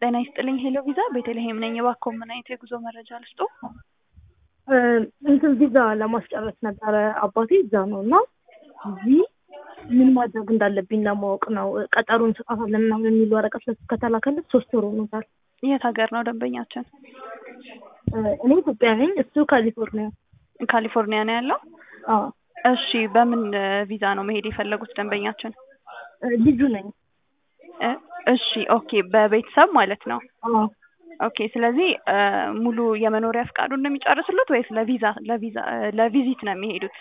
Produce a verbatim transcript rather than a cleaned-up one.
ጤና ይስጥልኝ ሄሎ ቪዛ ቤተልሔም ነኝ። እባክዎ ምን አይነት የጉዞ መረጃ ልስጦ? እንትን ቪዛ ለማስጨረስ ነበረ አባቴ እዛ ነው እና እዚህ ምን ማድረግ እንዳለብኝ ለማወቅ ነው። ቀጠሮ እንሰጣለን ምናምን የሚል ወረቀት ከተላከለት ሶስት ወር ሆኖታል። የት ሀገር ነው ደንበኛችን? እኔ ኢትዮጵያ ነኝ፣ እሱ ካሊፎርኒያ። ካሊፎርኒያ ነው ያለው? አዎ። እሺ በምን ቪዛ ነው መሄድ የፈለጉት ደንበኛችን? ልጁ ነኝ። እሺ ኦኬ፣ በቤተሰብ ማለት ነው? አዎ። ኦኬ፣ ስለዚህ ሙሉ የመኖሪያ ፍቃዱን ነው የሚጨርስሉት ወይስ ለቪዛ ለቪዛ ለቪዚት ነው የሚሄዱት?